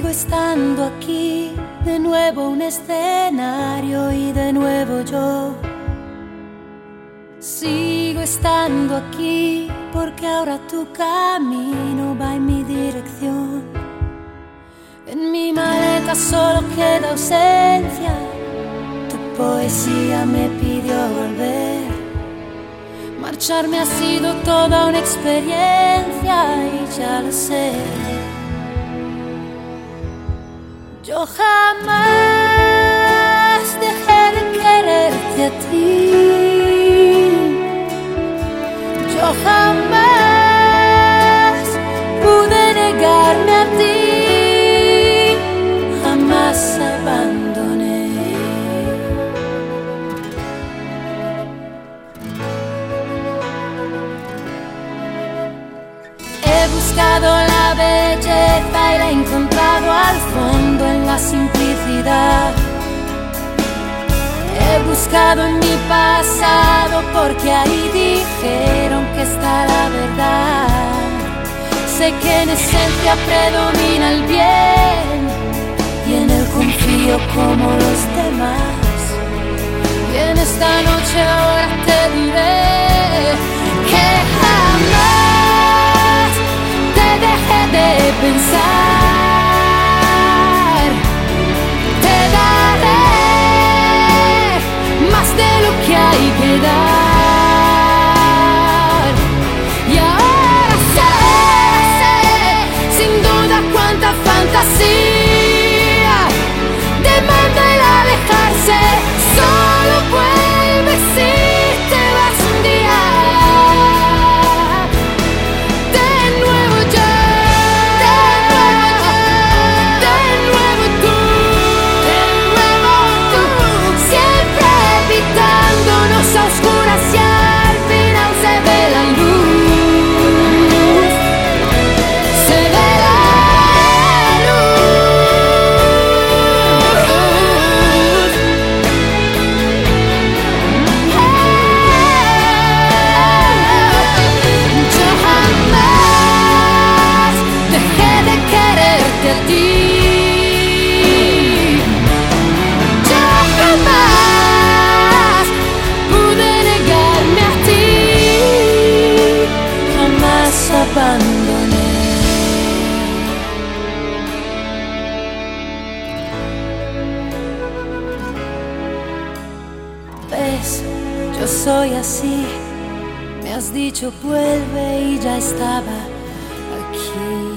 estando aquí, de nuevo un escenario y de nuevo yo. Sigo estando aquí porque ahora tu camino va en mi dirección. En mi maleta solo queda ausencia, tu poesía me pidió volver. Marcharme ha sido toda una experiencia y ya lo sé. Yo jamás dejé de quererte a ti. Yo jamás pude negarme a ti. Jamás abandoné. He buscado la belleza y la he encontrado al fondo en la simplicidad. He buscado en mi pasado porque ahí dijeron que está la verdad. Sé que en esencia predomina el bien y en él confío como los demás. Y en esta noche ahora te diré que jamás te dejé de pensar. Te daré más de lo que hay que dar. Y ahora sé, sin duda cuánta fantasía demanda el alejarse. Solo vuelve si te vas un día. De nuevo yo, de nuevo tú, siempre evitándonos a oscuras y al final se ve la luz. Se ve la Yo jamás dejé de quererte a ti. Yo jamás pude negarme a ti. Jamás abandoné. ¿Ves? Yo soy así. Me has dicho vuelve y ya estaba aquí.